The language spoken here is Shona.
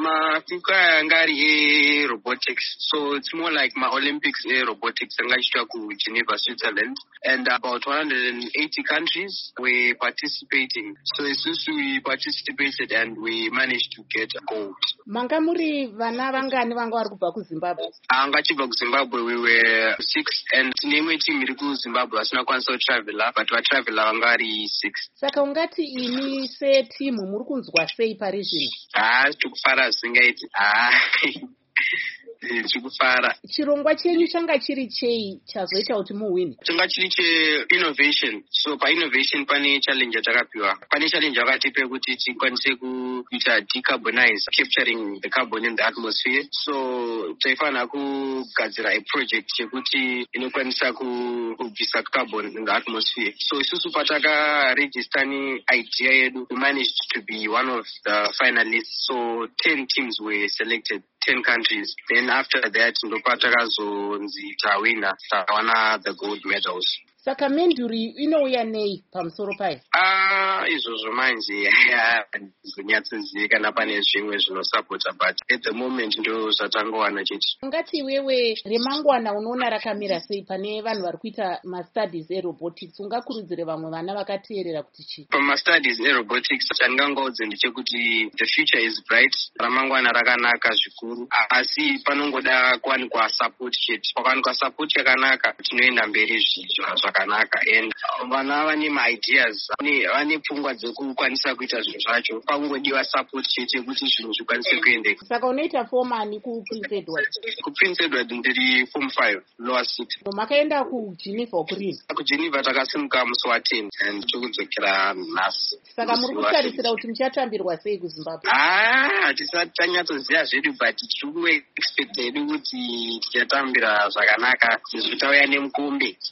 Makwikwi anga ari robotics, so it's more like my Olympics robotics anga ichiitwa kuGeneva, Switzerland, and about 180 countries were participating. So we participated and we managed to get gold. Manga muri vana vangani vanga vari kubva kuZimbabwe? Anga chibva kuZimbabwe we were 6, and nemwe team iri kuZimbabwe asina kwanisa kutravela, but vatravela vanga vari 6. Saka ungati ini setimu muri kunzwa sei pari zvino? Tikufara zvingaiti. Tikufara. Chirongwa chenyu changa chiri chei chazoita kuti muwine? Changa chiri che-innovation. So pa-innovation pane challenge yatakapiwa. Pane challenge yakatipa kuti tikwanise kuita decarbonize, capturing the carbon in the atmosphere. So taifana kugadzira a project yekuti inokwanisa kubvisa carbon in the atmosphere. So isusu pataka register ni idea yedu, we managed to be one of the finalists. So 10 teams were selected. 10 countries. Then after that, ndopatakazozi tawina, tawana the gold medals. Saka menduri inouya nei pamusoro payo? Izvozvo manje zvinyatsoziva kana pane zvimwe zvinosapota, but at the moment ndo zvatangowana chete. Ungati wewe remangwana unoona rakamira sei pane vanhu vari kuita mastudies erobotics? Ungakurudzire vamwe vana vakateerera kuti chii? Pamastudies erobotics chandingangaudze ndechekuti the future is bright. Ramangwana rakanaka zvikuru, asi panongoda kuwanikwa support chete. Pakawanikwa support yakanaka tinoenda mberi zvakanaka, and vana vane maideas, vane pfungwa dzekukwanisa kuita zvinhu zvacho, pangodiwa support chete kuti zvinhu zvikwanise kuendeka. Saka unoita form ani kuPrince Edward? kuPrince Edward ndiri form 5 lower 6. Makaenda kuGeneva kurini? kuGeneva takasimuka musi wa10 and tokudzokera nhasi. Saka muri kutarisira kuti muchatambirwa sei kuZimbabwe? Hatisati tanyatsoziva zvedu, but tiri kuexpecta hedu kuti tichatambira zvakanaka, tizotauya nemukombe.